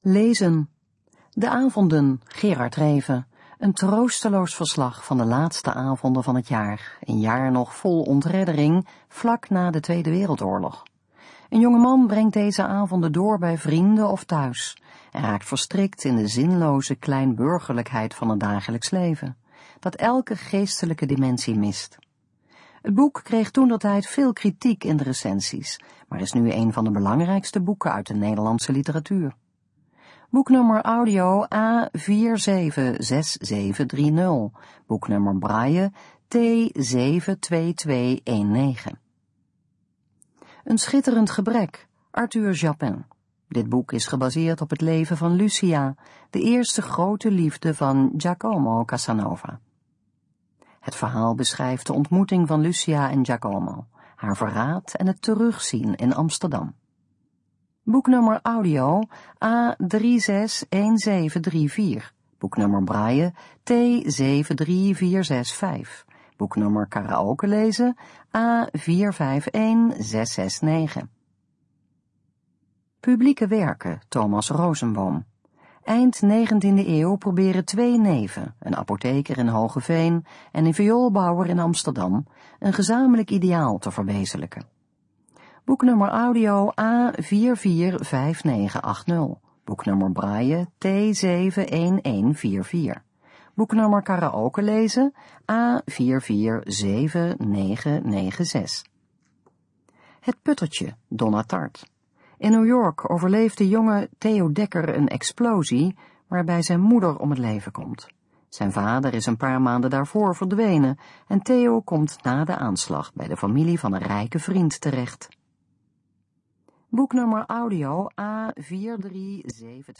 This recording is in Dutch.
Lezen. De avonden, Gerard Reven. Een troosteloos verslag van de laatste avonden van het jaar. Een jaar nog vol ontreddering, vlak na de Tweede Wereldoorlog. Een jonge man brengt deze avonden door bij vrienden of thuis en raakt verstrikt in de zinloze kleinburgerlijkheid van het dagelijks leven, dat elke geestelijke dimensie mist. Het boek kreeg toentertijd veel kritiek in de recensies, maar is nu een van de belangrijkste boeken uit de Nederlandse literatuur. Boeknummer audio A476730, boeknummer braille T72219. Een schitterend gebrek, Arthur Japin. Dit boek is gebaseerd op het leven van Lucia, de eerste grote liefde van Giacomo Casanova. Het verhaal beschrijft de ontmoeting van Lucia en Giacomo, haar verraad en het terugzien in Amsterdam. Boeknummer audio A361734, boeknummer braille T73465, boeknummer karaoke lezen A451669. Publieke werken, Thomas Rosenboom. Eind 19e eeuw proberen twee neven, een apotheker in Hogeveen en een vioolbouwer in Amsterdam, een gezamenlijk ideaal te verwezenlijken. Boeknummer audio A445980, boeknummer braille T71144, boeknummer karaoke lezen A447996. Het puttertje, Donna Tartt. In New York overleeft de jonge Theo Dekker een explosie waarbij zijn moeder om het leven komt. Zijn vader is een paar maanden daarvoor verdwenen en Theo komt na de aanslag bij de familie van een rijke vriend terecht. Boeknummer audio A4372